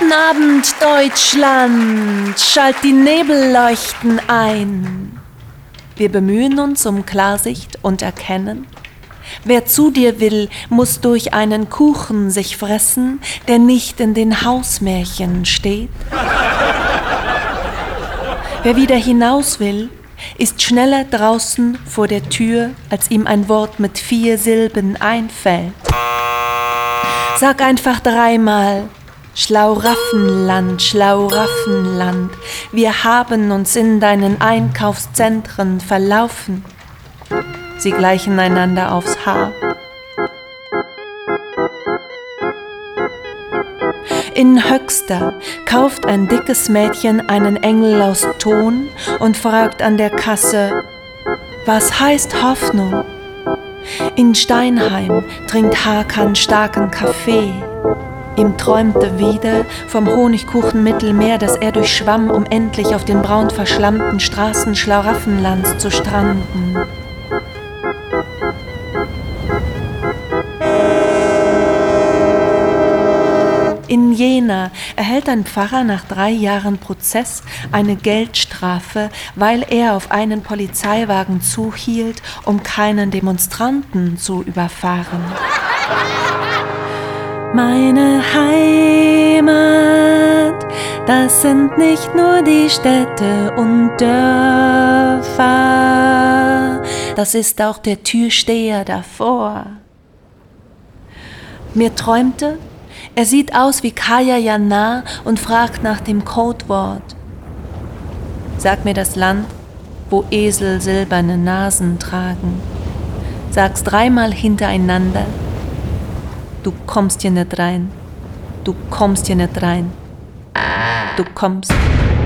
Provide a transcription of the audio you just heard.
Guten Abend, Deutschland, schalt die Nebelleuchten ein. Wir bemühen uns um Klarsicht und Erkennen. Wer zu dir will, muss durch einen Kuchen sich fressen, der nicht in den Hausmärchen steht. Wer wieder hinaus will, ist schneller draußen vor der Tür, als ihm ein Wort mit 4 Silben einfällt. Sag einfach 3-mal: Schlauraffenland, Schlauraffenland, wir haben uns in deinen Einkaufszentren verlaufen. Sie gleichen einander aufs Haar. In Höxter kauft ein dickes Mädchen einen Engel aus Ton und fragt an der Kasse: Was heißt Hoffnung? In Steinheim trinkt Hakan starken Kaffee. Ihm träumte wieder vom Honigkuchen Mittelmeer, das er durchschwamm, um endlich auf den braun verschlammten Straßen Schlauraffenlands zu stranden. In Jena erhält ein Pfarrer nach 3 Jahren Prozess eine Geldstrafe, weil er auf einen Polizeiwagen zuhielt, um keinen Demonstranten zu überfahren. Meine Heimat, das sind nicht nur die Städte und Dörfer, das ist auch der Türsteher davor. Mir träumte, er sieht aus wie Kaya Jana und fragt nach dem Codewort. Sag mir das Land, wo Esel silberne Nasen tragen. Sag's 3-mal hintereinander. Du kommst hier nicht rein. Du kommst hier nicht rein. Du kommst